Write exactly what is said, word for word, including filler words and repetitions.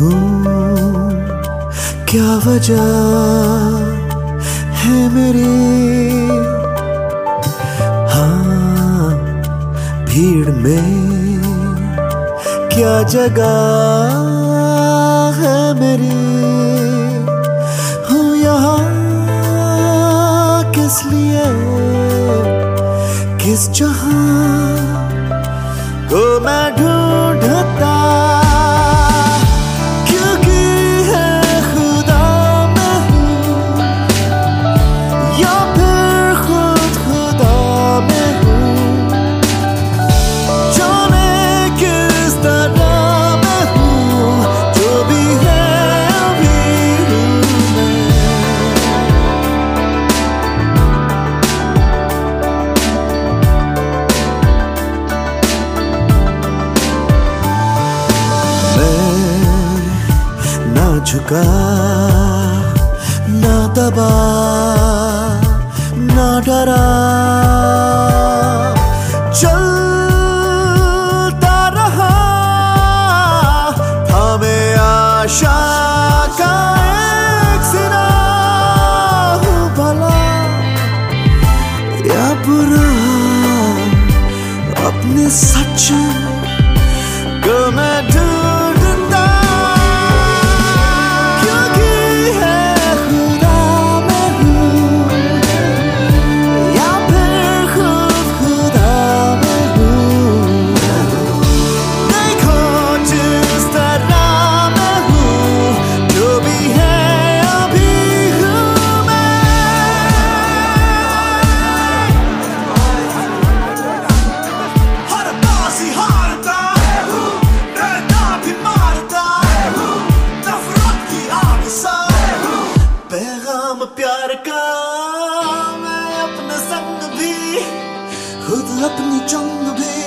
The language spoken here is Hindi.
हूँ, क्या वजह है मेरी। हाँ, भीड़ में क्या जगह है मेरी। हूँ यहाँ किस लिए, किस जहां को मैं ढूंढता। क्योंकि है खुदा मैं हूँ, या फिर खुद खुदा मैं हूँ। जाने किस तरह मैं हूँ, जो भी है अभी हूँ मैं। ना झुका ना दबा ना डरा, चलता रहा था मैं आशा का एक सिरा। हूँ भला या बुरा, अपने सच को मैं ढूंढता। क्योंकि है खुदा मैं हूँ, या फिर खुद खुदा मैं हूँ। देखो जिस तरह मैं हूँ, जो भी है अभी हूँ मैं। हर बाजी हारता हूँ, डरना भी मारता हूँ, नफरत की आग सा हूँ। पैगाम प्यार का मैं अपने संग भी, खुद अपनी जंग भी।